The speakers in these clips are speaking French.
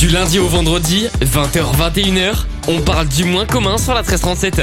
Du lundi au vendredi, 20h-21h, on parle du moins commun sur la 1337.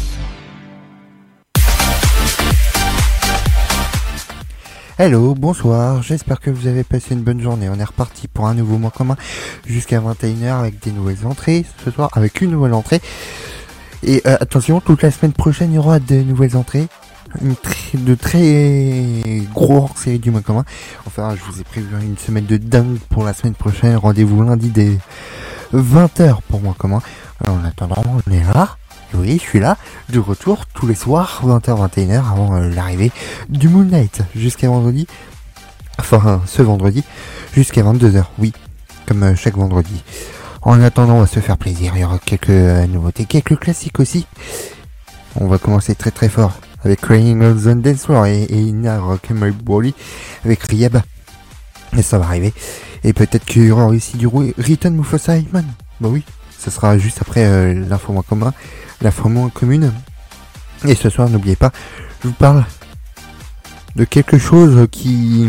Hello, bonsoir, j'espère que vous avez passé une bonne journée. On est reparti pour un nouveau mois commun jusqu'à 21h avec des nouvelles entrées. Ce soir avec une nouvelle entrée. Et attention, toute la semaine prochaine il y aura des nouvelles entrées. De très gros hors-série du mois commun. Enfin, je vous ai prévu une semaine de dingue pour la semaine prochaine. Rendez-vous lundi dès 20h pour mois commun. En attendant, on est là. Oui, je suis là, de retour tous les soirs, 20h, 21h, avant l'arrivée du Moon Knight, jusqu'à vendredi, enfin ce vendredi, jusqu'à 22h, oui, comme chaque vendredi. En attendant, on va se faire plaisir, il y aura quelques nouveautés, quelques classiques aussi. On va commencer très très fort avec Crying on the Dance Floor et Ina Rock My Body avec Riyab, et ça va arriver. Et peut-être qu'il y aura aussi du Return Mufasa Hitman, bah oui. Ce sera juste après l'info moins commun, l'info moins commune. Et ce soir, n'oubliez pas, je vous parle de quelque chose qui...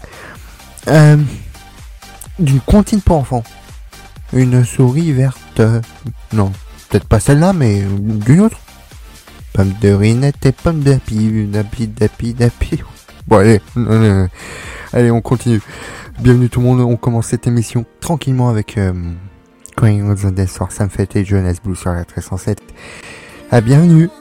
d'une comptine pour enfants. Une souris verte... non, peut-être pas celle-là, mais d'une autre. Pomme de rinette et pomme d'api, d'api. Bon, allez, on continue. Bienvenue tout le monde, on commence cette émission tranquillement avec... Crying on the Dance Floor, Sam Fett et Jonas Blue sur la 1307. Bienvenue.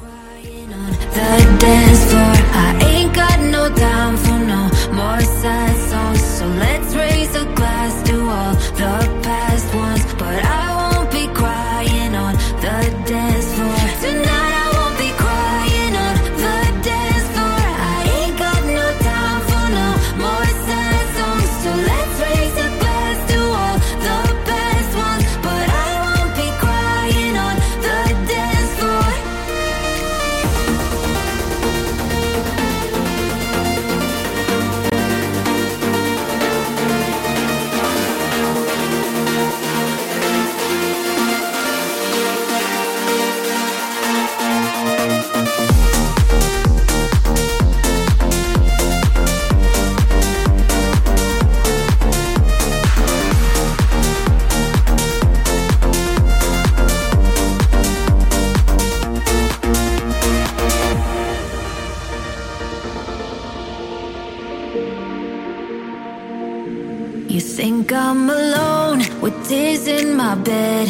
You think I'm alone with tears in my bed,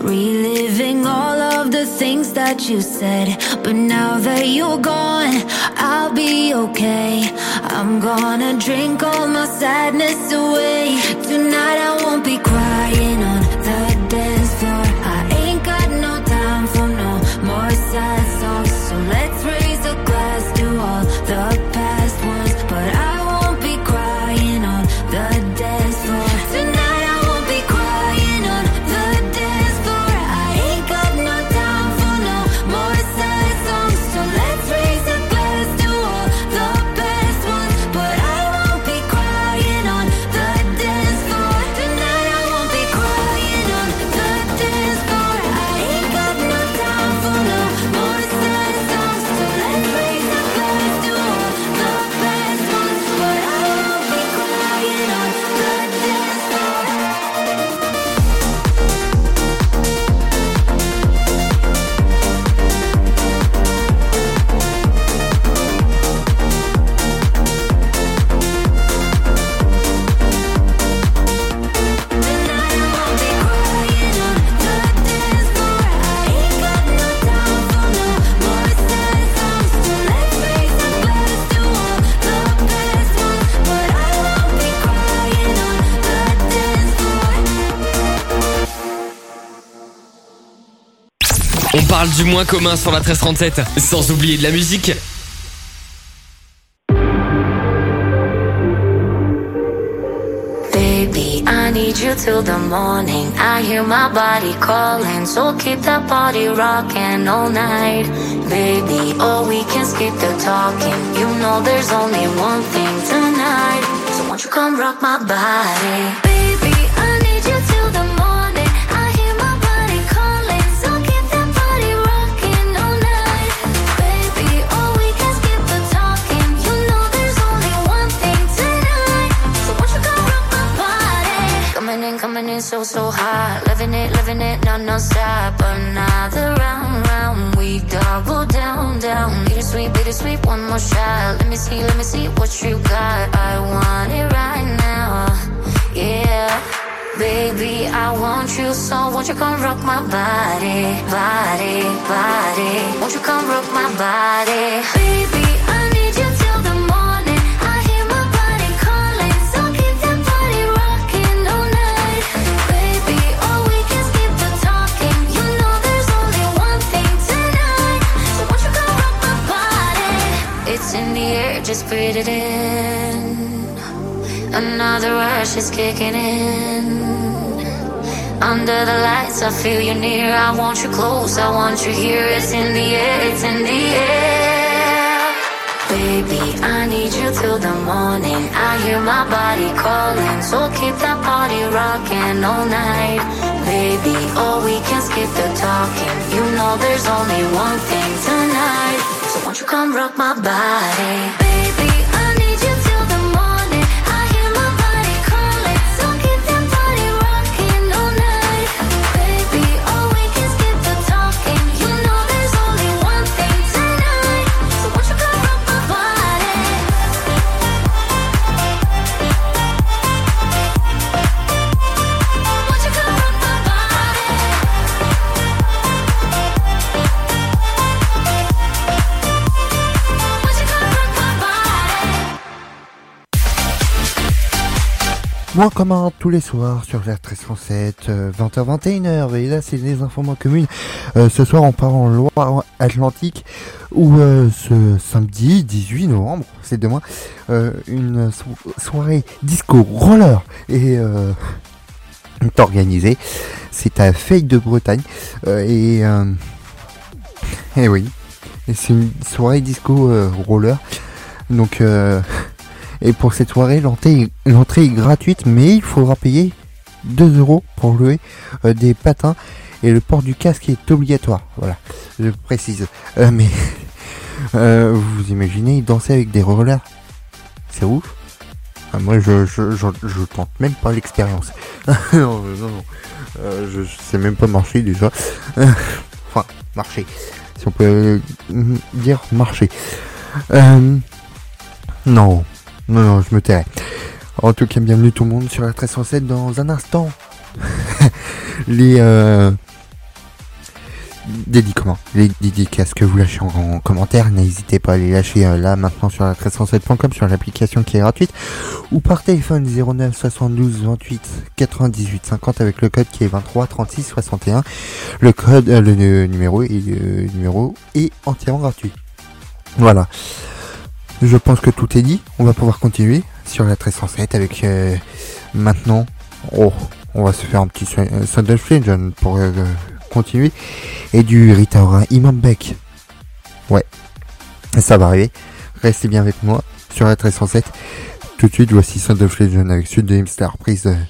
reliving all of the things that you said. But now that you're gone, I'll be okay. I'm gonna drink all my sadness away. Tonight I won't be crying on the dance floor. I ain't got no time for no more sad songs. So let's raise a glass to all the past ones. But I won't be crying on the dance floor. Tonight I won't be crying on the dance floor. I ain't got no time for no more sad songs. So let's raise a glass to all the best ones. But I won't be crying on the dance floor. Tonight I won't be crying on the dance floor. I ain't got no time for no more sad songs. So let's raise a glass to all the best ones. But I won't be crying on the dance floor. On parle du moins commun sur la 1337, sans oublier de la musique. Baby, I need you till the morning. I hear my body calling, so keep that body rocking all night. Baby, oh, we can skip the talking. You know there's only one thing tonight. So won't you come rock my body? Baby, I need you till the morning. I hear my body calling, so keep that body rocking all night. Baby, oh, we can skip the talking. You know there's only one thing tonight. So won't you come rock my body? Come and coming in so, so hot. Living it, no stop. Another round, we double down. Bittersweet, one more shot. Let me see what you got. I want it right now, yeah. Baby, I want you, so won't you come rock my body. Won't you come rock my body? Baby, I need you till the morning. I hear my body calling, so keep that body rocking all night. Baby, oh, we can skip the talking. You know there's only one thing tonight, so won't you come rock my body? It's in the air, just breathe it in. Another rush is kicking in. Under the lights, I feel you near. I want you close, I want you here. It's in the air. Baby, I need you till the morning. I hear my body calling, so keep that party rocking all night. Baby, oh, we can skip the talking. You know there's only one thing tonight, so won't you come rock my body? Baby, I need you till the morning. I hear my body calling, so keep that body rocking all night. Baby, oh, we can skip the talking. You know there's only one thing tonight, so won't you come rock my body? Won't you come rock my body? Won't you come rock my body? Moins commun tous les soirs sur la 1307, 20h-21h. Et là, c'est les informations communes. Ce soir, on part en Loire-Atlantique où ce samedi 18 novembre, c'est demain, une soirée disco roller est organisée. C'est à Feuille de Bretagne. Et oui, et c'est une soirée disco roller. Donc... Et pour cette soirée, l'entrée est gratuite, mais il faudra payer 2 € pour louer des patins et le port du casque est obligatoire. Voilà, je précise. Mais vous imaginez danser avec des rollers, c'est ouf. Moi, je tente même pas l'expérience. non, je sais même pas marcher déjà. Enfin, marcher, si on peut dire marcher. Non, je me tairai. En tout cas, bienvenue tout le monde sur la 1307 dans un instant. Les dédicaces que vous lâchez en commentaire, n'hésitez pas à les lâcher là maintenant sur la 1307.com, sur l'application qui est gratuite, ou par téléphone 09 72 28 98 50 avec le code qui est 23 36 61. Le code, le numéro est entièrement gratuit. Voilà. Je pense que tout est dit. On va pouvoir continuer sur la 1307 avec maintenant. On va se faire un petit Sunday Fusion pour continuer. Et du Rita Ora Imam Beck. Ouais, ça va arriver. Restez bien avec moi sur la 1307. Tout de suite, voici Sunday Fusion avec Sud de Himstar, reprise de...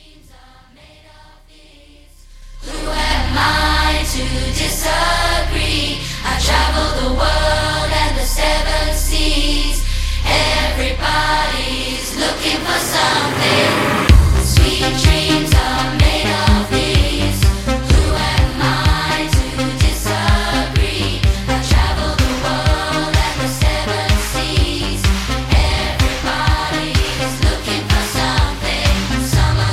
Everybody's looking for something. Sweet dreams are made of these. Who am I to disagree? I travel the world and the seven seas. Everybody's looking for something. Some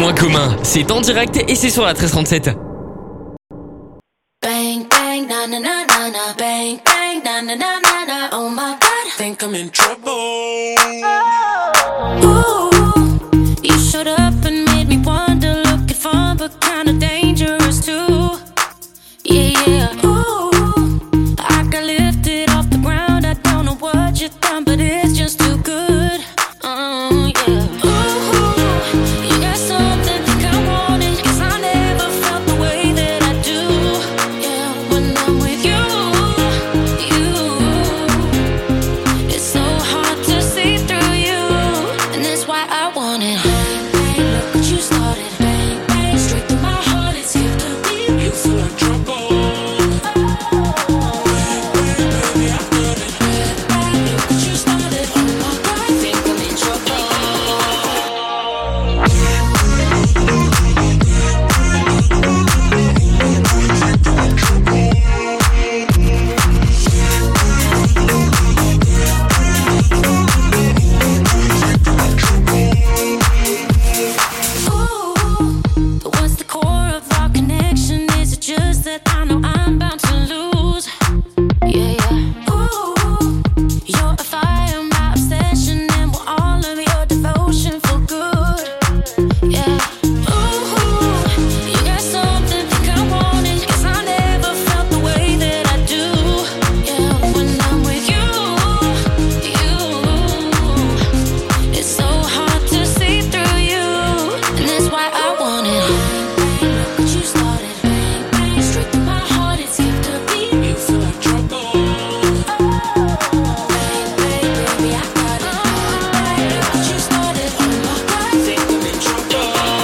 moins commun, c'est en direct et c'est sur la 1337. Bang, bang, na na na na na, bang, bang, na na na na na, oh my God, think I'm in trouble. Ooh, you showed up and made me wonder, looking fun but kinda dangerous too. Yeah, yeah, ooh, I got lifted off the ground, I don't know what you done, but it's just too good. Yeah. Ooh, you got something think I want it, 'cause I never felt the way that I do. Yeah, when I'm with you, it's so hard to see through you, and that's why I want it. Bang, bang, look what you started. Bang, bang, straight through my heart, it's here to be. You feel like trouble. Baby, I got it. Bang, bang, look what you started. Oh my God, I think I'm in trouble. Ooh, but what's the core of our connection? Is it just that I know I'm bound to lose? Yeah, yeah. Ooh, you're a fire, my obsession, and we're all of your devotion for good. Yeah. Ooh, you got something think I want it, 'cause I never felt the way that I do. Yeah, when I'm with you, it's so hard to see through you, and that's why I want it. Bang, bang, look what you started. Bang, bang, straight through my heart, it's here to be. You feel like trouble. Bang, bang, baby, I got it. Bang, look what you started. Oh my God, I think I'm in trouble.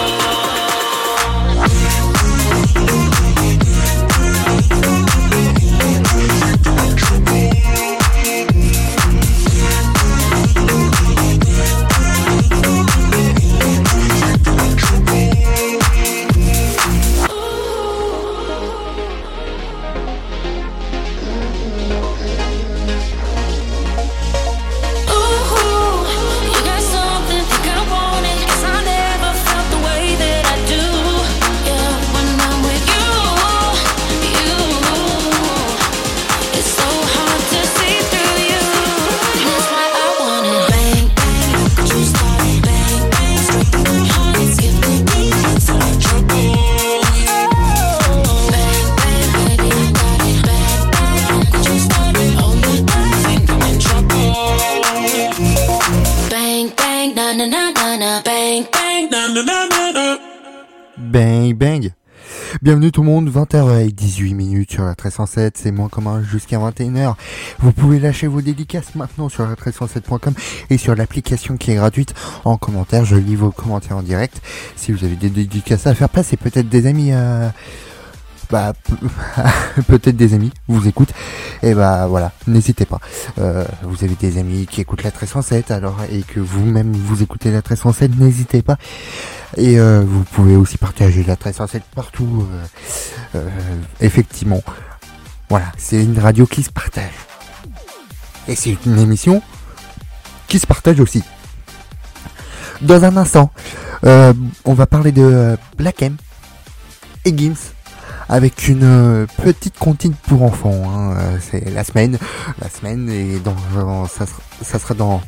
Ooh, you got something think I want it, 'cause I never felt the way that I do. Yeah, when I'm with you, it's so hard to see through you, and that's why I want it. Bang, bang, look what you started. Bang, bang, straight through my heart, it's giving me. You feel like trouble. Bang, bang, baby, I got it. Bang, bang, look what you started. Oh my God, I think I'm in trouble. Bang, bang, na na na na na, bang, bang, Na na na na na. Bang bang. Bienvenue tout le monde, 20h18 sur la 1307, c'est moins commun jusqu'à 21h. Vous pouvez lâcher vos dédicaces maintenant sur la 1307.com et sur l'application qui est gratuite. En commentaire, je lis vos commentaires en direct. Si vous avez des dédicaces à faire passer, peut-être des amis peut-être des amis vous écoutent, et voilà, n'hésitez pas. Vous avez des amis qui écoutent la 1307 alors, et que vous-même vous écoutez la 1307, n'hésitez pas. Et vous pouvez aussi partager la 1307 partout. Effectivement, voilà, c'est une radio qui se partage, et c'est une émission qui se partage aussi. Dans un instant, on va parler de Black M et Gims, avec une petite comptine pour enfants, hein. C'est la semaine, et ça sera dans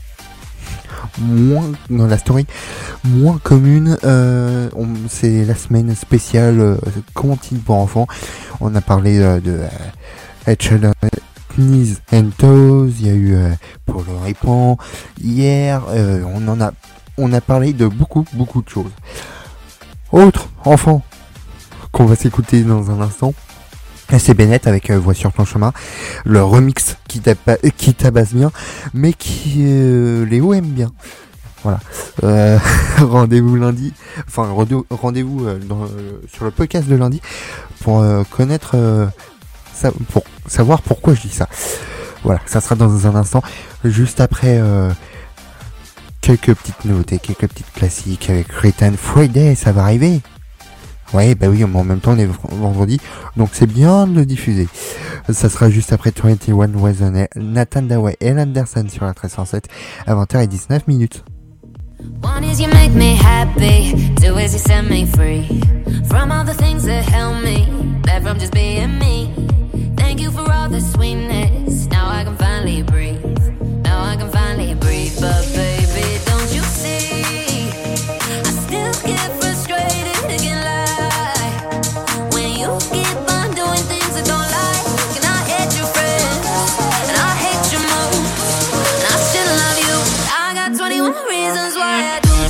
la story moins commune. C'est la semaine spéciale comptine pour enfants. On a parlé de Head, Knees and Toes, il y a eu pour le répand hier. On a parlé de beaucoup de choses. Autre enfant qu'on va s'écouter dans un instant, c'est Bennett avec Voix sur ton chemin, le remix qui tabasse bien, mais qui Léo aime bien. Voilà. Rendez-vous lundi, enfin rendez-vous sur le podcast de lundi pour connaître ça, pour savoir pourquoi je dis ça. Voilà, ça sera dans un instant, juste après quelques petites nouveautés, quelques petites classiques avec Return Friday, ça va arriver. Ouais, bah oui, mais en même temps on est vendredi, donc c'est bien de le diffuser. Ça sera juste après 21 Reasons, Nathan Daway et Anderson sur la 1307 à 20h19. One is you make me happy, two is you set me free from all the things that held me back from just being me. Thank you for all the sweetness. Now I can finally breathe. Now I can finally breathe. But baby, don't you see? I still get frustrated again, lie when you keep on doing things I don't like. And I hate your friends, and I hate your moves, and I still love you. I got 21 reasons why I do.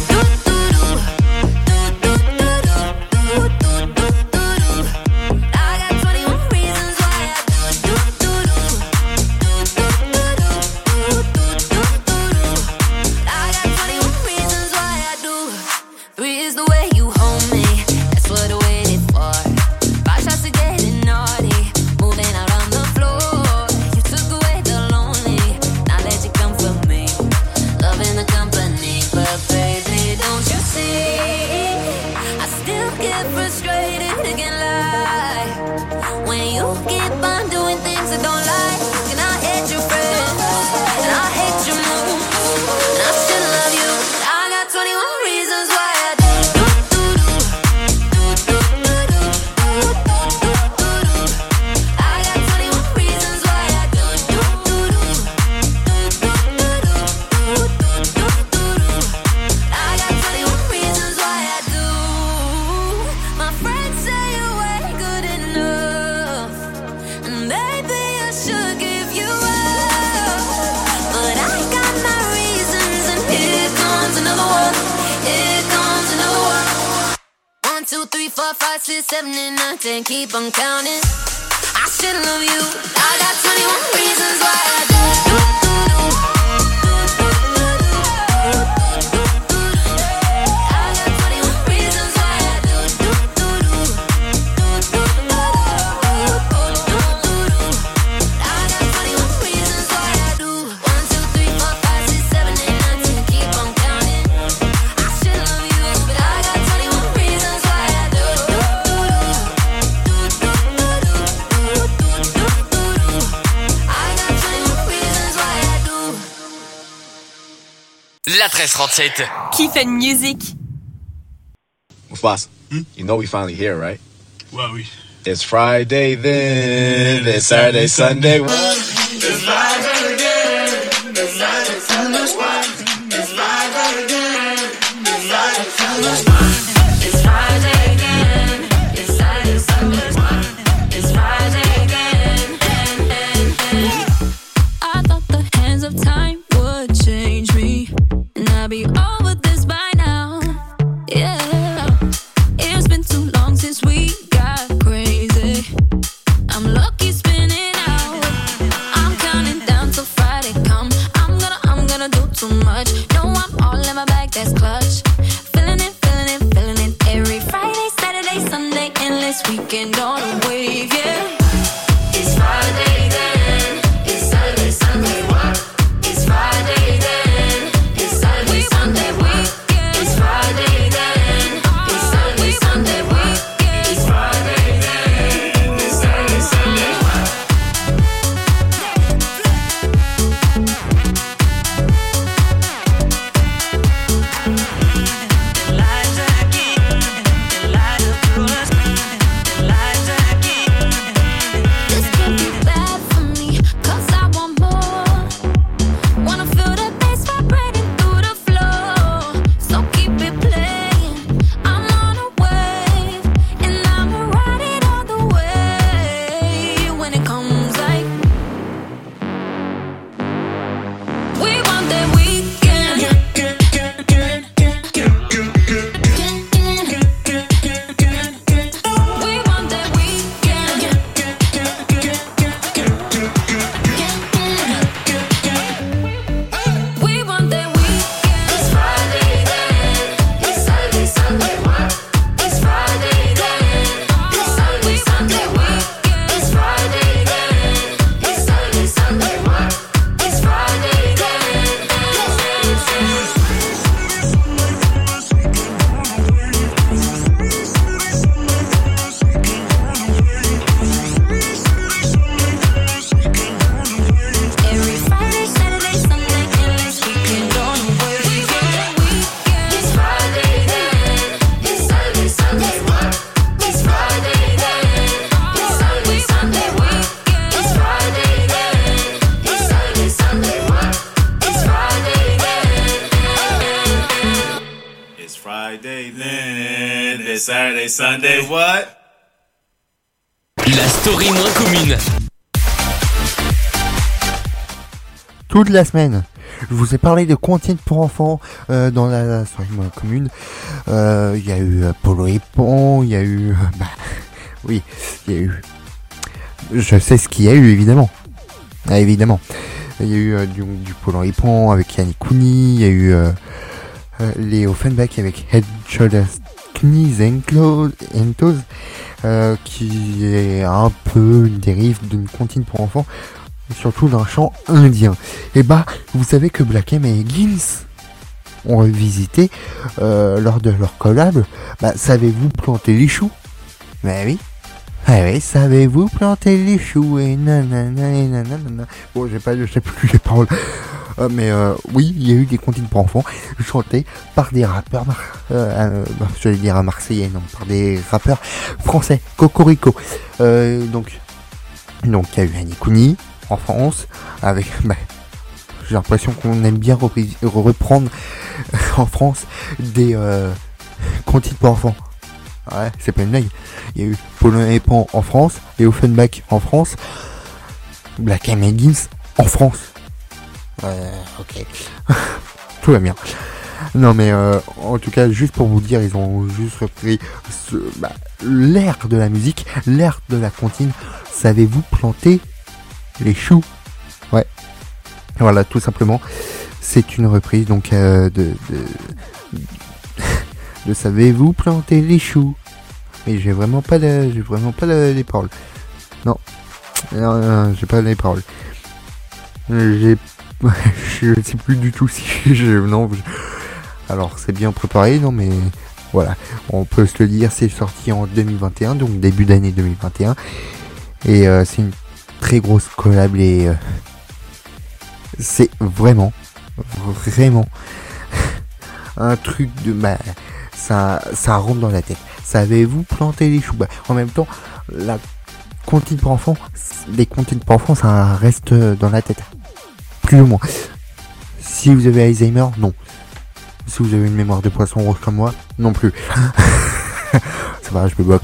Keep on counting. I still love you. I got 21 reasons why I do. I got 21 reasons why I do. I got 21 reasons why I do. 1, 2, 3, 4, 5, 6, 7, 8, 9, 10. Keep on counting. I still love you, but I got 21 reasons why I do. La 1337. Kiffen Music. Mufasa, you know we finally here, right? Well, we. It's Friday then, it's Saturday, Sunday. It's Friday again. It's Friday, Sunday. It's Friday again. It's Friday, Sunday. It's Friday again. It's Saturday, Sunday. It's Friday again. I thought the hands of time would change me, and I'd be over this by now. Yeah, it's been too long since we got crazy. I'm lucky spinning out. I'm counting down till Friday come. I'm gonna do too much. No, I'm all in my bag, that's clutch. Feeling it, feeling it, feeling it. Every Friday, Saturday, Sunday, endless weekend on a wave, yeah. It's Friday then. It's Saturday, Sunday. It's Friday then. It's Saturday, Sunday. It's Friday then. It's Saturday, Sunday. It's Friday then. It's Saturday, Sunday. This can't be bad for me. Saturday, Sunday, what? La story moins commune. Toute la semaine, je vous ai parlé de comptines pour enfants dans la story moins commune. Il y a eu Polo et Pan, il y a eu... oui, il y a eu... Je sais ce qu'il y a eu, évidemment. Ah, évidemment. Il y a eu du Polo et Pan avec Yannick Cooney, il y a eu les Offenbach avec Head, Shoulders, Knees and Toes, qui est un peu une dérive d'une comptine pour enfants, surtout d'un chant indien. Et vous savez que Black M et Higgins ont revisité lors de leur collab. Savez-vous planter les choux? Oui. Ah oui, savez-vous planter les choux et nanana et nanana. Bon, je sais plus les paroles. Mais oui, il y a eu des comptines pour enfants chantées par des rappeurs, j'allais dire marseillais, non, par des rappeurs français, Cocorico. Donc il y a eu Yannick Cooney en France, avec, j'ai l'impression qu'on aime bien reprendre en France des comptines pour enfants. Ouais, c'est pas une blague. Il y a eu Polo et Pan en France, et Offenbach en France, Black M et Higgins en France. Ok. Tout va bien. Non mais en tout cas, juste pour vous dire, ils ont juste repris l'air de la musique, l'air de la comptine. Savez-vous planter les choux? Ouais. Voilà, tout simplement. C'est une reprise donc de savez-vous planter les choux. Mais j'ai vraiment pas les paroles. Non, j'ai pas les paroles. Je sais plus du tout si alors c'est bien préparé, non mais voilà, on peut se le dire, c'est sorti en 2021, donc début d'année 2021, et c'est une très grosse collab, et c'est vraiment un truc de ça rentre dans la tête. Savez-vous planter les choux? En même temps, la comptine pour enfants, les comptines pour enfants, ça reste dans la tête, plus ou moins. Si vous avez Alzheimer, non. Si vous avez une mémoire de poisson rouge comme moi, non plus. Ça va, je me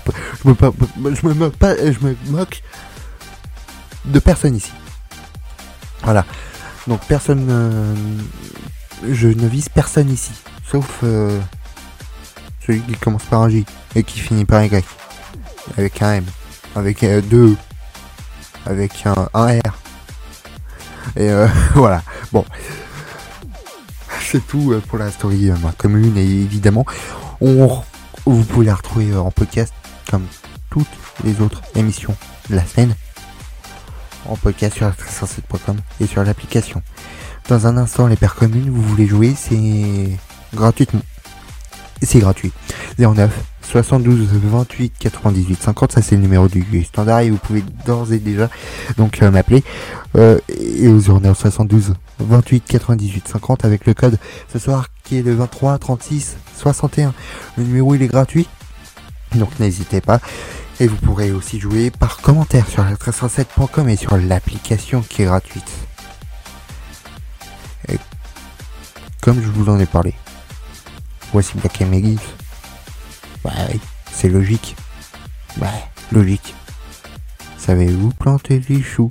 moque de personne ici. Voilà. Donc personne, je ne vise personne ici, sauf celui qui commence par un J et qui finit par un Y, avec un M, avec deux E, avec un R. Et voilà. Bon. C'est tout pour la story commune, et évidemment, vous pouvez la retrouver en podcast comme toutes les autres émissions de la semaine, en podcast sur la1307.com et sur l'application. Dans un instant, les paires communes, vous voulez jouer, c'est gratuitement. C'est gratuit. 09 72 28 98 50, ça c'est le numéro du standard, et vous pouvez d'ores et déjà donc m'appeler et au 09 72 28 98 50 avec le code ce soir qui est le 23 36 61. Le numéro il est gratuit, donc n'hésitez pas, et vous pourrez aussi jouer par commentaire sur la 1307.com et sur l'application qui est gratuite. Et comme je vous en ai parlé, voici Black M et Higgins. Oui, c'est logique. Logique. Savez-vous planter les choux?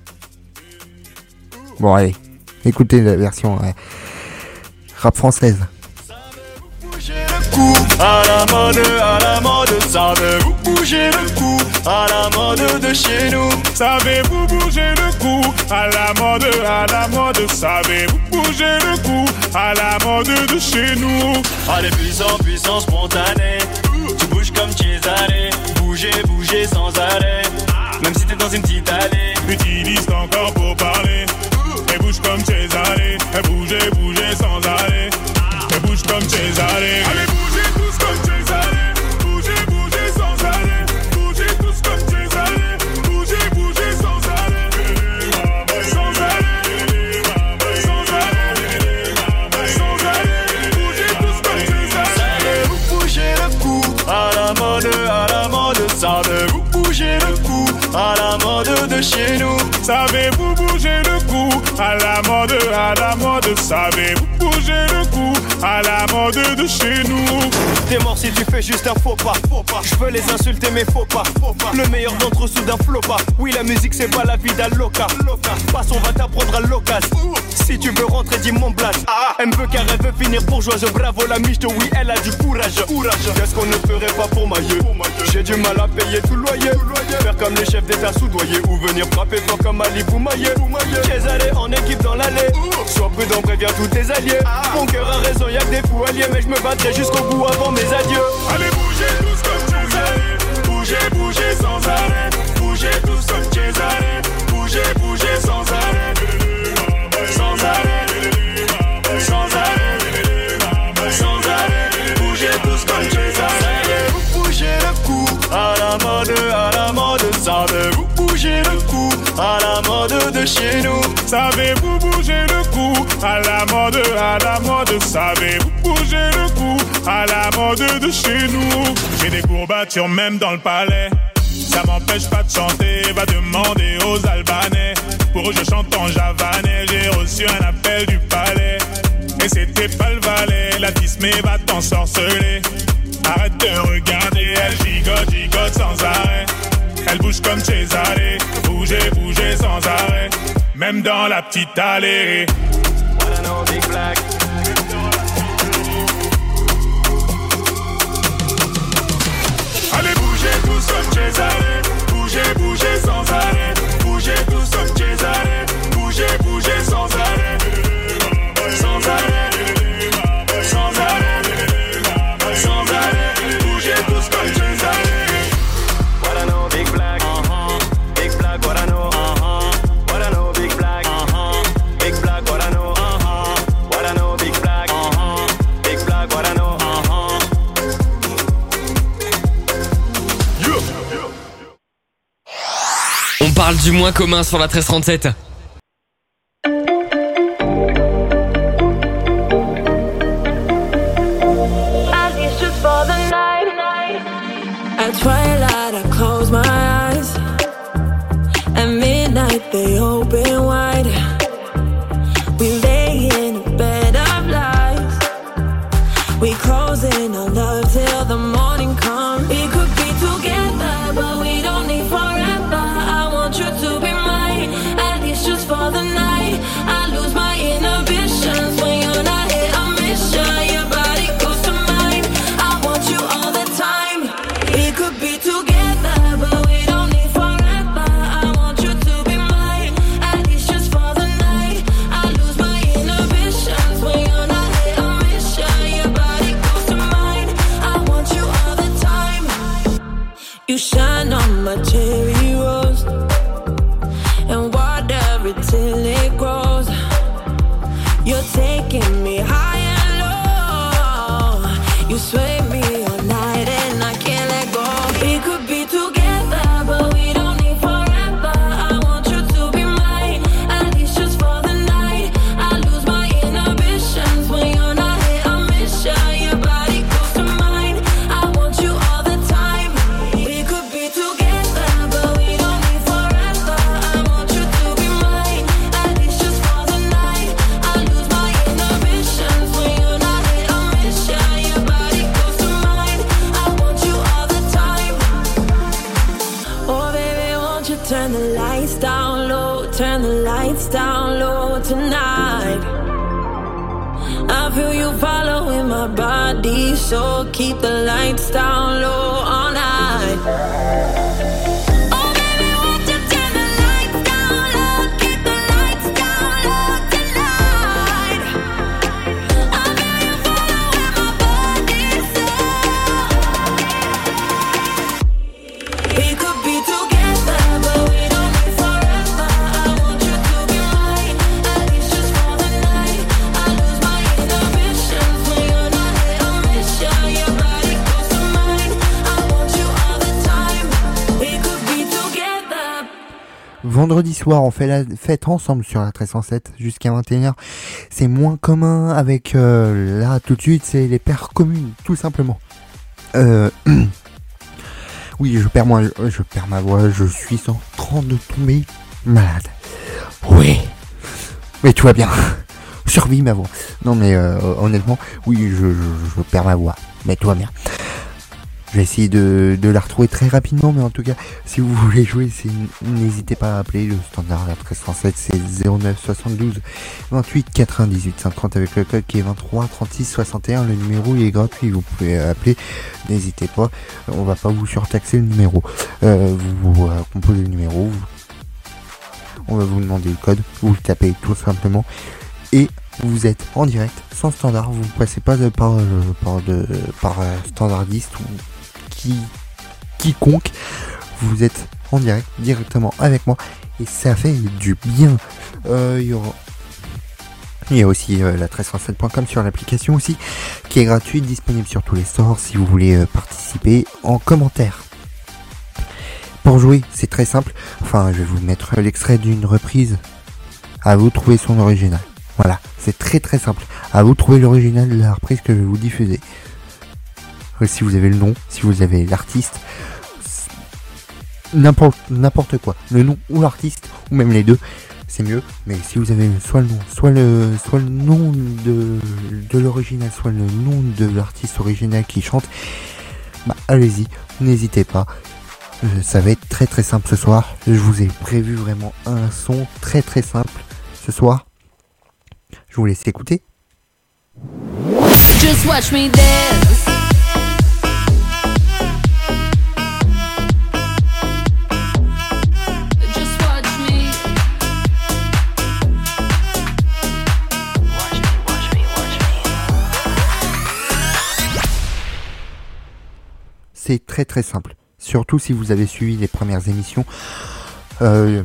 Bon, allez, écoutez la version rap française. À la mode, savez-vous bouger le cou? À la mode de chez nous, savez-vous bouger le cou? À la mode, savez-vous bouger le cou? À la mode de chez nous. Allez, puissant, spontané. Tu bouges comme Cesare. Bouger sans arrêt. Même si t'es dans une petite allée. Utilise ton corps pour parler. Et bouge comme Cesare. Et bouger sans arrêt. Et bouge comme Cesare. Allez, bougez tous comme Cesare. Bouger sans arrêt. Bougez tous comme Cesare. Bouger sans arrêt. Sans arrêt. Bougez tous comme Cesare. Savez-vous bouger le cou? À la mode, savez-vous bouger le cou? À la mode de chez nous, savez-vous bouger le cou? À la mode, savez-vous bouger bouger le cou à la mode de chez nous. T'es mort si tu fais juste un faux pas. Je veux les insulter mais faut pas. Le meilleur d'entre eux sous d'un flot pas. Oui la musique c'est pas la vie d'Aloca. Passe on va t'apprendre à l'occasion. Si tu veux rentrer dis mon blast. Elle me veut car elle veut finir bourgeoise. Bravo la miche oui elle a du courage. Qu'est-ce qu'on ne ferait pas pour ma gueule. J'ai du mal à payer tout le loyer. Faire comme les chefs d'état soudoyés. Ou venir frapper fort comme Ali Boumaillé. Césaré en équipe dans l'allée. Sois prudent préviens tous tes alliés. Mon cœur a raison y'a que des fous alliés. Mais je me battrai jusqu'au bout avant mes adieux. Allez bougez tous comme Césaré. Bougez sans arrêt. Bougez tous comme Césaré. Bougez sans arrêt. Sans arrêt. Sans arrêt. Sans arrêt. Bougez tous comme Césaré. Vous bougez le cou à la mode. Savez-vous bouger le cou à la mode de chez nous? Savez-vous bouger le cou à la mode? Savez-vous bouger le cou à la mode de chez nous? J'ai des courbatures même dans le palais. Ça m'empêche pas de chanter, va demander aux Albanais. Pour eux je chante en javanais, j'ai reçu un appel du palais. Et c'était pas le valet, la Disney va t'ensorceler. Arrête de regarder, elle gigote sans arrêt. Elle bouge comme Césaré, bouger sans arrêt. Même dans la petite allée. What I know, Big Black. Allez bougez tous comme Césaré. Bougez sans arrêt. Bougez tous comme Césaré. Bougez sans arrêt. Sans arrêt. Sans arrêt. Sans arrêt. Bougez tous comme Césaré. What I know, Big Black. Big Black, what I know. What I know, Big Black. Big Black, what I know. What I know, Big Black. Big Black, what I know. On parle du moins commun sur la 1337. At twilight, I close my eyes. At midnight, they open wide. We lay in a bed of lies. We closing our love till the morning comes. We could be together, but we don't need forever. I want you to be mine, at least just for the night. I lose my inhibitions when you're not here. I miss you, your body goes to mine. I want you all the time. We could be together, but we don't need forever. I want you to be mine, at least just for the night. I lose my inhibitions when you're not here. I miss you, your body goes to mine. I want you all the time. You shine on my cherry rose and water it till it grows. You're taking me high and low. You sway me all night and I can't let go. We could be together, but we don't need forever. I want you to be mine, at least just for the night. I lose my inhibitions when you're not here. I miss you, your body goes to mine. I want you all the time. We could be together, but we don't need forever. I want you to be mine, at least just for the night. I lose my inhibitions when you're not here. I miss you, your body goes to mine. I want you all the time. Oh baby, won't you turn the lights down low, turn the lights down low tonight. I feel you following my body, so keep the lights down low all night. Oh baby, won't you turn the lights down low, keep the lights down low tonight. I feel you following my body, so we could be together, but we don't need forever. I want you to be mine, at least just for the night. I lose my inhibitions when you're not here. I miss you, your body goes to mine. I want you all the time. We could be together. Vendredi soir, on fait la fête ensemble sur la 1307 jusqu'à 21h. C'est moins commun avec là tout de suite, c'est les paires communes, tout simplement. Oui, je perds ma voix, je suis en train de tomber malade. Oui, mais tout va bien. survit ma voix. Non mais honnêtement, oui, je perds ma voix. Mais tout va bien. Je vais essayer de la retrouver très rapidement, mais en tout cas, si vous voulez jouer, n'hésitez pas à appeler le standard la 1307, c'est 09 72 28 98 50 avec le code qui est 23 36 61. Le numéro il est gratuit, vous pouvez appeler, n'hésitez pas, on va pas vous surtaxer le numéro. Vous composez le numéro, on va vous demander le code, vous le tapez tout simplement et vous êtes en direct sans standard, vous ne passez pas par standardiste ou quiconque, vous êtes en direct directement avec moi et ça fait du bien. Il y a aussi la 1307.com sur l'application aussi qui est gratuite, disponible sur tous les stores si vous voulez participer en commentaire. Pour jouer, c'est très simple. Enfin, je vais vous mettre l'extrait d'une reprise. À vous de trouver son original. Voilà, c'est très très simple. À vous de trouver l'original de la reprise que je vais vous diffuser. Si vous avez le nom, si vous avez l'artiste, n'importe quoi, le nom ou l'artiste, ou même les deux, c'est mieux. Mais si vous avez soit le nom de l'original, soit le nom de l'artiste original qui chante, bah allez-y, n'hésitez pas. Ça va être très très simple ce soir. Je vous ai prévu vraiment un son très très simple ce soir. Je vous laisse écouter. Just watch me dance. C'est très très simple. Surtout si vous avez suivi les premières émissions de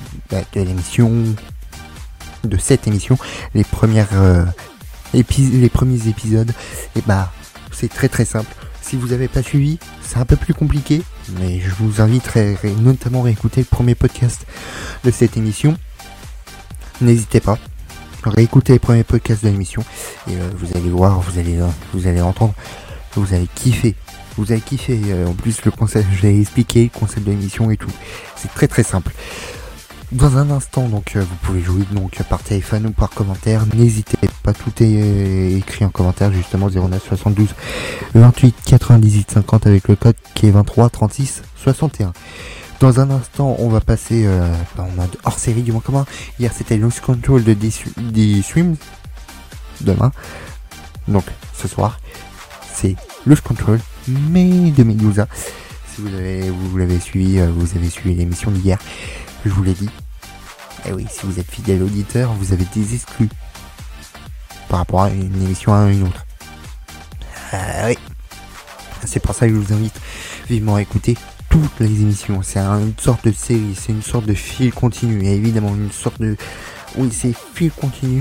cette émission, les premiers épisodes, et bah c'est très très simple. Si vous n'avez pas suivi, c'est un peu plus compliqué, mais je vous invite notamment à réécouter le premier podcast de cette émission. N'hésitez pas, réécoutez les premiers podcasts de l'émission et vous allez voir, vous allez entendre, vous allez kiffer. Vous avez kiffé, en plus le concept, je vais expliquer le concept de l'émission et tout. C'est très très simple. Dans un instant, donc vous pouvez jouer donc par téléphone ou par commentaire. N'hésitez pas, tout est écrit en commentaire justement 09 72 28 98 50 avec le code qui est 23 36 61. Dans un instant, on va passer en mode hors série du moins commun. Hier c'était Loose Control de D-Swims. Demain, donc ce soir, c'est Loose Control mais de Medusa. Si vous l'avez suivi, vous avez suivi l'émission d'hier, je vous l'ai dit. Et oui, si vous êtes fidèle auditeur, vous avez des exclus par rapport à une émission à une autre. Oui. C'est pour ça que je vous invite vivement à écouter toutes les émissions. C'est une sorte de série, c'est une sorte de fil continu. Et évidemment, une sorte de... Oui, c'est fil continu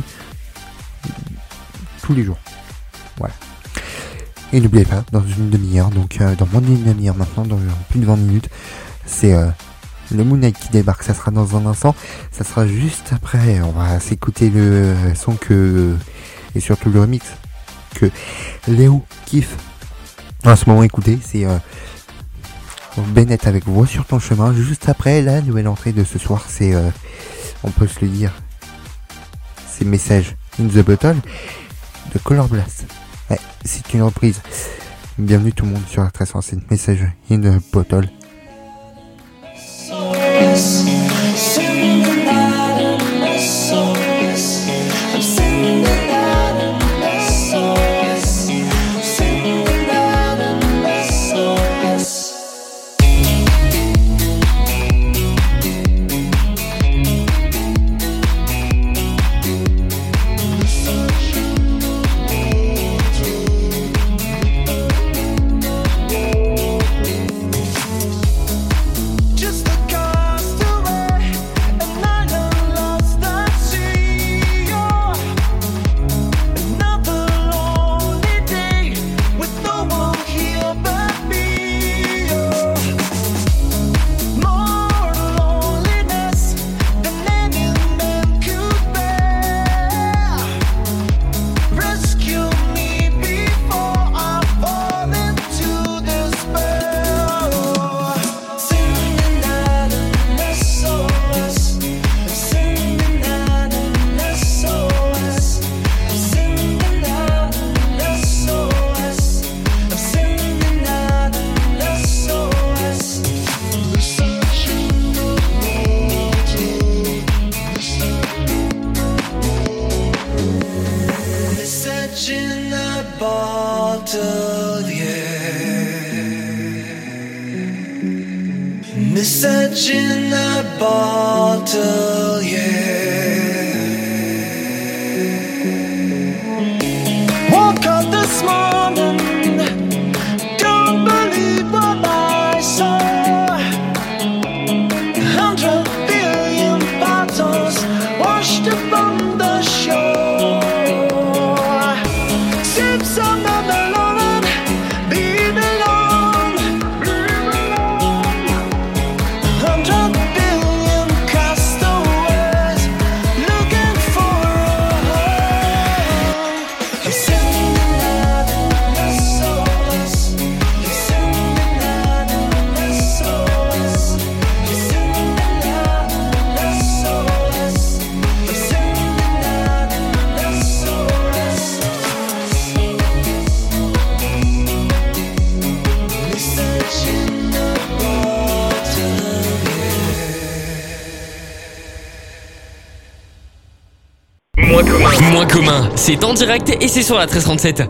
tous les jours. Voilà. Et n'oubliez pas, dans une demi-heure, donc dans moins d'une demi-heure maintenant, dans plus de 20 minutes, c'est le Moon Knight qui débarque. Ça sera dans un instant, ça sera juste après. On va s'écouter le son et surtout le remix que Léo kiffe en ce moment. Écoutez, c'est Bennett avec Voix sur ton chemin. Juste après, la nouvelle entrée de ce soir, c'est, on peut se le dire, c'est Message in the Bottle de Color Blast. Ouais, c'est une reprise. Bienvenue tout le monde sur la 1307 Message in the Bottle. Message in a bottle, yeah. Woke up this morning, don't believe what I saw. 100 billion bottles washed upon the shore. Sip some of the Lauren, be alone, be alone. 100 billion castaways looking for a home. He's in the night and the soulless. He's in the night and the soulless. He's in the night and the soulless. He's in the night and the soulless. Message in the bottle, Moins commun, c'est en direct et c'est sur la 1337.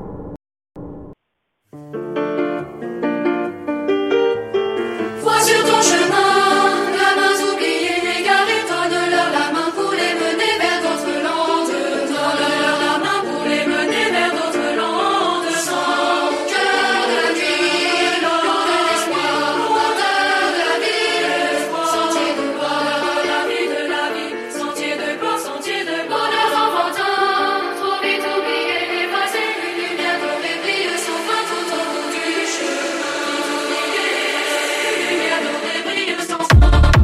Vois sur ton chemin, gamins oubliés, égarés-toi de leur la main pour les mener vers d'autres landes. Donne-leur la main pour les mener vers d'autres landes. Sans cœur de la vie, loin de l'espoir, loin de la vie, sentier de gloire, la vie de la vie, sentier de gloire, sentier de gloire. Bonheur enfantin, trop vite oublié, effacé, une lumière dorée brille sans fin tout au bout du chemin. Lumière dorée brille sans fin.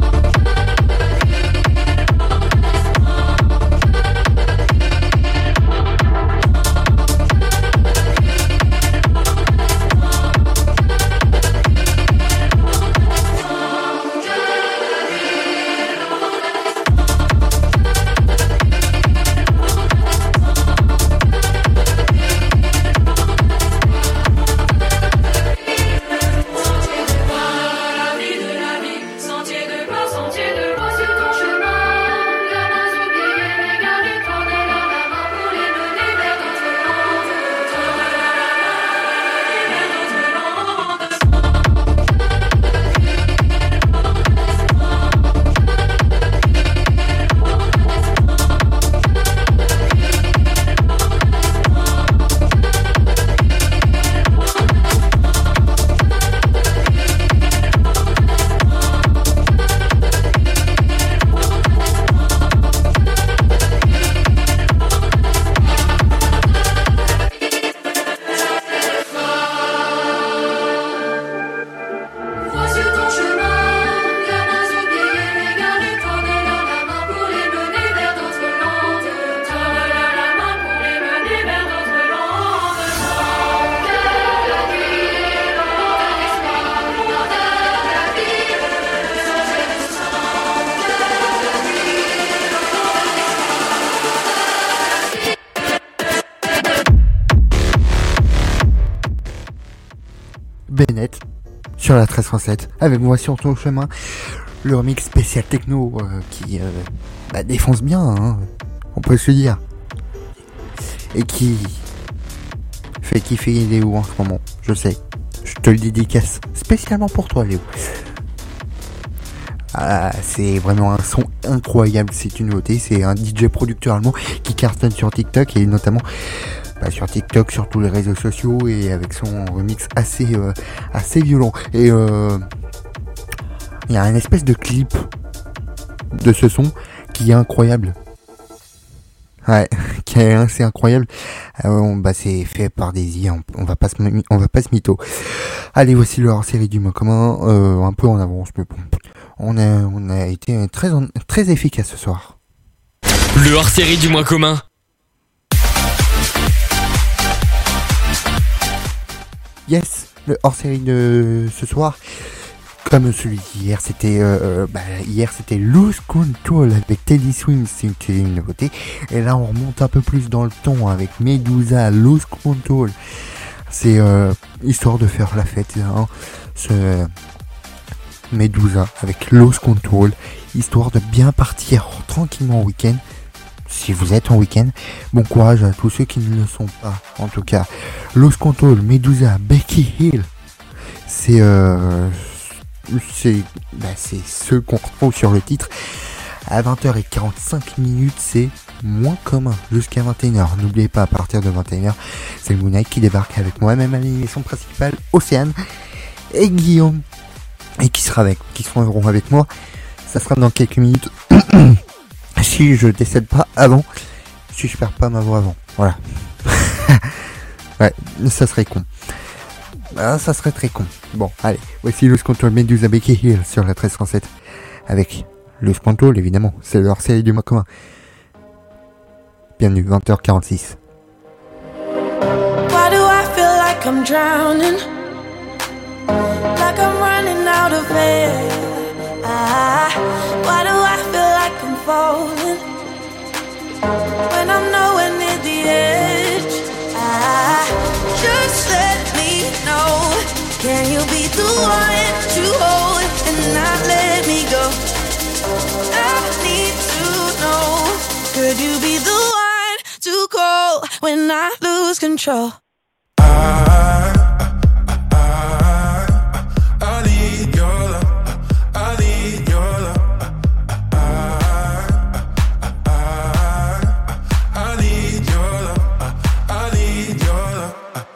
La vie de la vie, sentier de gloire, sentier de gloire sur ton chemin. Gamins oubliés, égarés-toi de leur la main pour les mener vers d'autres landes. Donne-leur la main pour les mener vers d'autres landes. Vois sur ton chemin, gamins oubliés, égarés-toi de leur la main pour les mener vers d'autres landes. Donne-leur la main pour les mener vers d'autres landes. Sans cœur de la vie, loin de l'espoir, loin de la vie, sentier de sang. Cœur de la vie, loin de l'espoir. Bennett sur la 1337 avec moi sur ton chemin, le remix spécial techno qui défonce bien, hein, on peut se le dire, et qui fait kiffer Léo en ce moment. Je sais, je te le dédicace spécialement pour toi, Léo. C'est vraiment un son incroyable, c'est une nouveauté, c'est un DJ producteur allemand qui cartonne sur TikTok et notamment sur TikTok, sur tous les réseaux sociaux, et avec son remix assez violent. Et il y a un espèce de clip de ce son qui est incroyable. Ouais, qui est assez incroyable. C'est fait par Daisy, on va pas se mytho. Allez, voici le hors-série du mois commun, un peu en avance, mais bon, on a été très efficace ce soir. Le hors-série du mois commun. Yes, le hors-série de ce soir, comme celui d'hier, c'était Lose Control avec Teddy Swims, c'était une nouveauté. Et là, on remonte un peu plus dans le ton avec Medusa, Lose Control. C'est histoire de faire la fête, hein, ce Medusa avec Lose Control, histoire de bien partir tranquillement en week-end. Si vous êtes en week-end, bon courage à tous ceux qui ne le sont pas. En tout cas, Lose Control, Medusa, Becky Hill, c'est c'est ce qu'on retrouve sur le titre. À 20h45, c'est moins commun jusqu'à 21h. N'oubliez pas, à partir de 21h, c'est le Moon Knight qui débarque avec moi-même à l'émission principale, Océane et Guillaume, et qui seront avec moi. Ça sera dans quelques minutes. Si je décède pas avant, si je perds pas ma voix avant. Voilà. Ouais, ça serait con. Ah, ça serait très con. Bon, allez, voici Lose Control Medusa Becky Hill sur la 1307. Avec Lose Control, évidemment, c'est leur série du mois commun. Bienvenue, 20h46. Why do I feel like I'm drowning? Like I'm running out of air. Why do I feel like I'm falling? When I'm nowhere near the edge. Just let me know. Can you be the one to hold and not let me go? I need to know. Could you be the one to call when I lose control? I need your love. I need your love. I need your love. I need your love.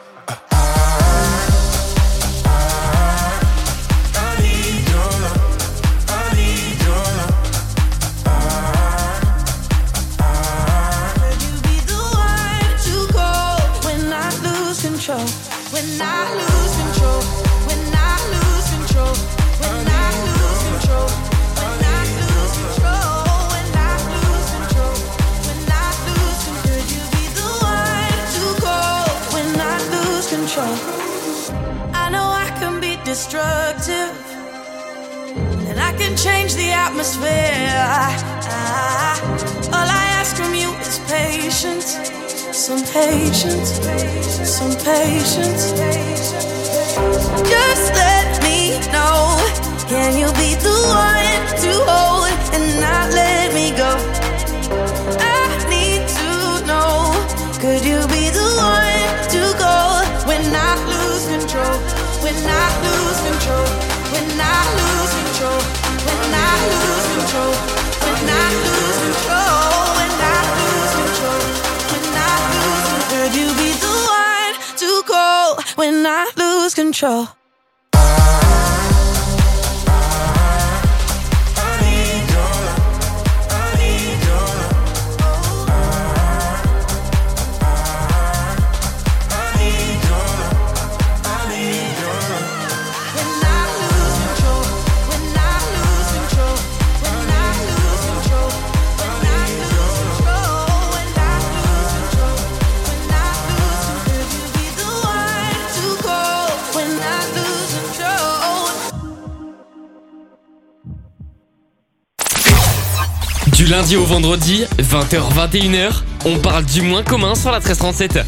When I lose control, when I lose control, when I lose control, when I lose control, when I lose control, when I lose control, could you be the one to call when I lose control? I know I can be destructive, and I can change the atmosphere. All I ask from you is patience. Some patience, some patience. Just let me know. Can you be the one to hold and not let me go? I need to know. Could you be the one to go when I lose control? When I lose control? When I lose control? When I lose control? When I lose control? When I lose control? Could you be the one to call when I lose control? Du lundi au vendredi, 20h-21h, on parle du moins commun sur la 1337.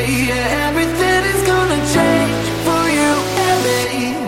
yeah, everything is gonna change for you and me.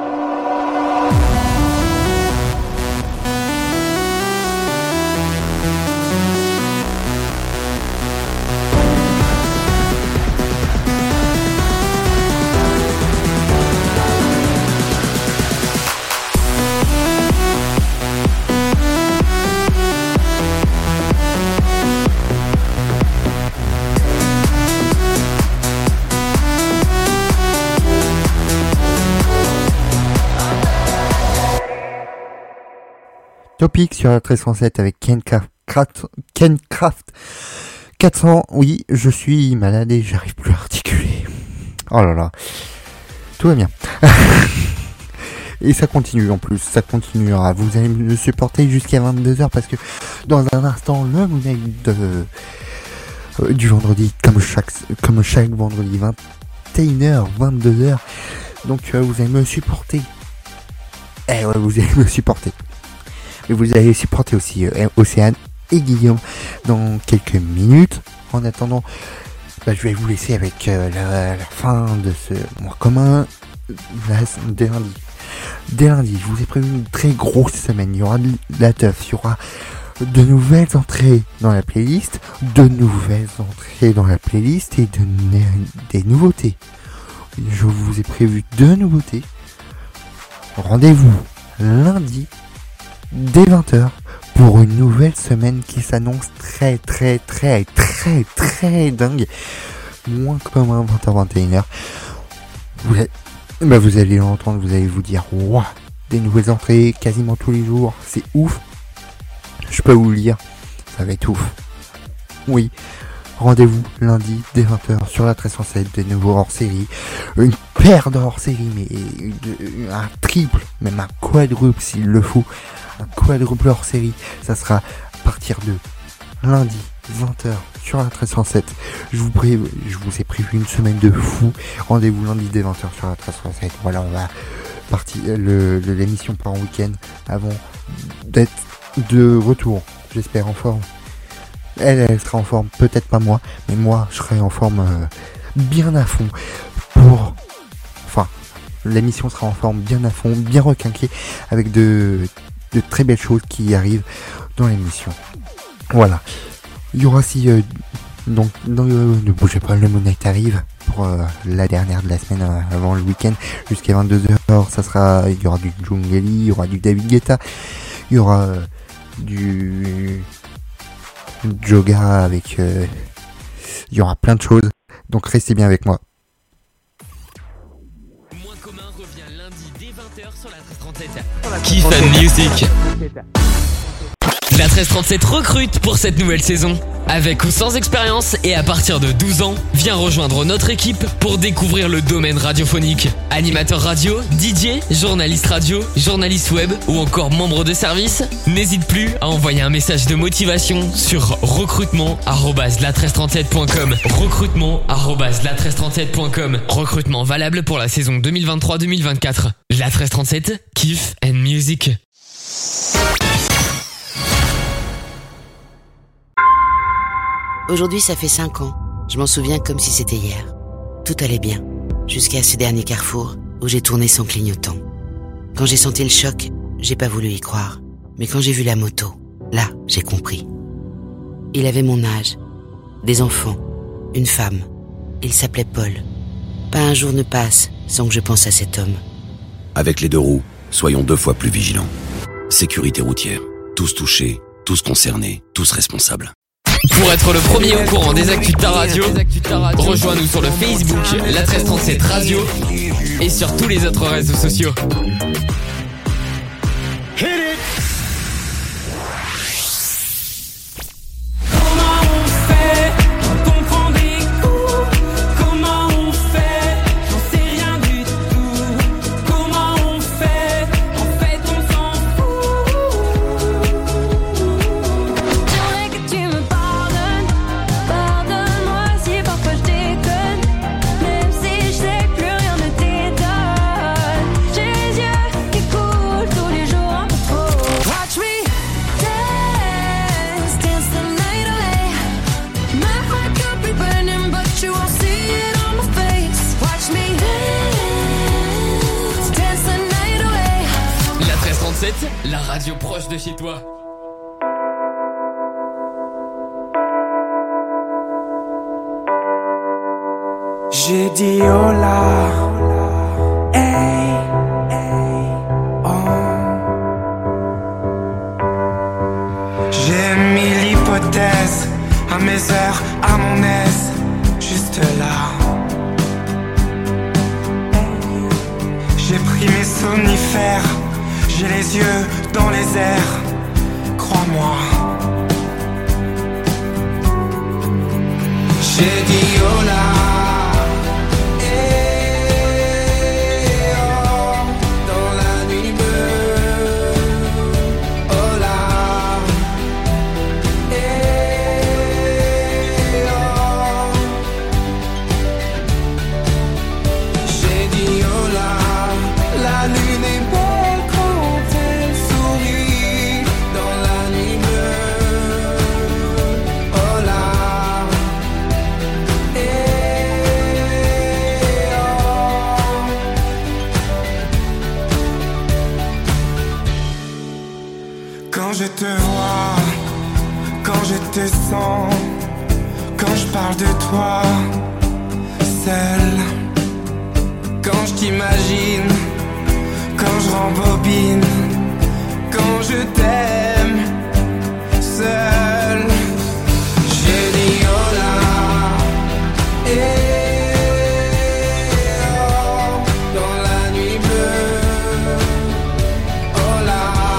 Topic sur la 1307 avec Ken Craft 400. Oui, je suis malade et j'arrive plus à articuler. Oh là là, tout va bien. Et ça continue en plus, ça continuera. Vous allez me supporter jusqu'à 22h parce que dans un instant, le Moonlight du vendredi, comme chaque vendredi, 21h, 22h. Donc vous allez me supporter. Eh ouais, vous allez me supporter. Et vous allez supporter aussi Océane et Guillaume dans quelques minutes. En attendant, je vais vous laisser avec la fin de ce mois commun dès lundi. Dès lundi, je vous ai prévu une très grosse semaine. Il y aura de la teuf, il y aura de nouvelles entrées dans la playlist, et des nouveautés. Je vous ai prévu 2 nouveautés. Rendez-vous lundi dès 20h pour une nouvelle semaine qui s'annonce très dingue. Moins commun 20h 21h. Vous allez l'entendre, vous allez vous dire waouh, des nouvelles entrées quasiment tous les jours, c'est ouf. Je peux vous le dire, ça va être ouf. Oui, rendez-vous lundi dès 20h sur la 1307, des nouveaux hors-série, une paire de hors-série, mais un triple, même un quadruple s'il le faut. Un quadruple hors série, ça sera à partir de lundi 20h sur la 1307. Je vous ai prévu une semaine de fou. Rendez-vous lundi dès 20h sur la 1307. Voilà, on va partir. L'émission part en week-end avant d'être de retour. J'espère en forme. Elle sera en forme, peut-être pas moi, mais moi je serai en forme bien à fond l'émission sera en forme bien à fond, bien requinquée, avec de très belles choses qui arrivent dans l'émission. Voilà. Il y aura aussi ne bougez pas, le Moonlight arrive pour la dernière de la semaine avant le week-end jusqu'à 22h. Il y aura du Jungeli, il y aura du David Guetta, il y aura du Joga avec il y aura plein de choses. Donc restez bien avec moi. Moins commun revient lundi dès 20h sur la 1337. Kiff and Music. La 1337 recrute pour cette nouvelle saison. Avec ou sans expérience et à partir de 12 ans, viens rejoindre notre équipe pour découvrir le domaine radiophonique. Animateur radio, DJ, journaliste radio, journaliste web ou encore membre de service, n'hésite plus à envoyer un message de motivation sur recrutement@la1337.com. recrutement@la1337.com. Recrutement valable pour la saison 2023-2024. La 1337, Kiff and Music. Aujourd'hui, ça fait 5 ans. Je m'en souviens comme si c'était hier. Tout allait bien, jusqu'à ce dernier carrefour où j'ai tourné sans clignotant. Quand j'ai senti le choc, j'ai pas voulu y croire. Mais quand j'ai vu la moto, là, j'ai compris. Il avait mon âge, des enfants, une femme. Il s'appelait Paul. Pas un jour ne passe sans que je pense à cet homme. Avec les 2 roues, soyons 2 fois plus vigilants. Sécurité routière. Tous touchés, tous concernés, tous responsables. Pour être le premier au courant des actus de ta radio, rejoins-nous sur le Facebook La 1337 Radio et sur tous les autres réseaux sociaux. J'ai les yeux la radio proche de chez toi. J'ai dit hola, hey, oh. J'ai mis l'hypothèse à mes heures, à mon aise, juste là. J'ai pris mes somnifères, j'ai les yeux dans les airs, crois-moi. J'ai dit hola. Quand je te vois, quand je te sens, quand je parle de toi, seul, quand je t'imagine, quand je rembobine, quand je t'aime, seul, j'ai dit hola, dans la nuit bleue, hola.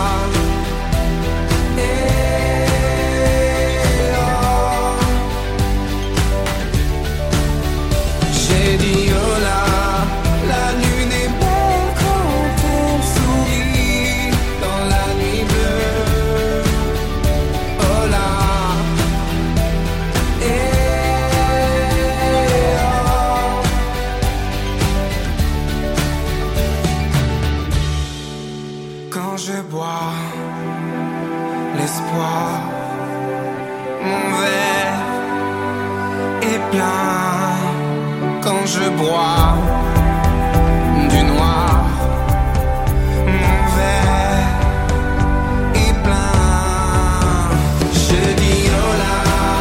J'ai dit hola, la lune est belle quand elle sourit dans la nuit bleue. Hola, quand je bois l'espoir, mon verre est plein. Quand je bois du noir, mon verre est plein. Je dis hola,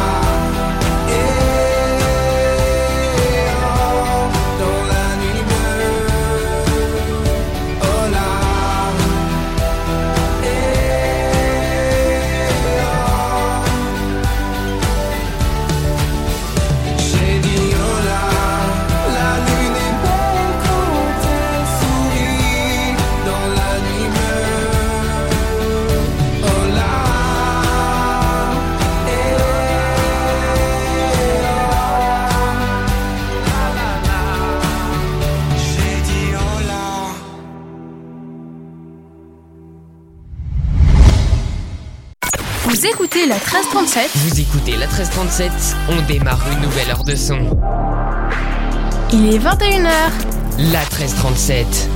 dans la nuit bleue, hola, j'ai dit hola. La lune est belle quand elle sourit dans la nuit bleue. Oh là, j'ai dit hola. Vous écoutez la 1337. Vous écoutez la 1337, on démarre une nouvelle heure de son. Il est 21h. La 1337.